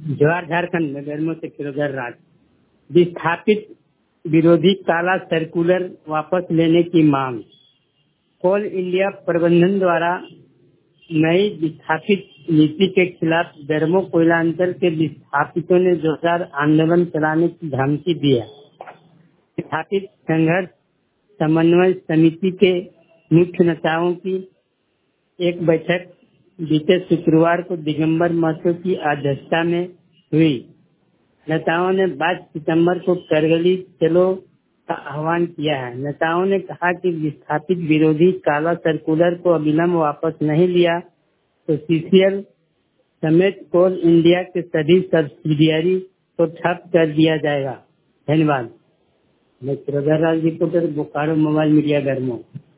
जवाहर झारखंड में गर्मियों से किरोगर राज। विस्थापित विरोधी काला सर्कुलर वापस लेने की मांग। कोल इंडिया प्रबंधन द्वारा नई विस्थापित नीति के खिलाफ दरमो कोयला अंचल के विस्थापितों ने जोरदार आंदोलन चलाने की धमकी दी है। विस्थापित संघर्ष समन्वय समिति के मुख्य नेताओं की एक बैठक बीते शुक्रवार को दिगंबर महतो की अध्यक्षता में हुई। नेताओं ने 22 सितंबर को करगिल चलो का आह्वान किया है। नेताओं ने कहा कि विस्थापित विरोधी काला सर्कुलर को अविलंब वापस नहीं लिया तो सीसीएल समेत कोल इंडिया के सभी सब्सिडियरी को ठप कर दिया जाएगा। धन्यवाद। मैं किरोगर Raj, reporter, Bokaro mobile media गर्मो।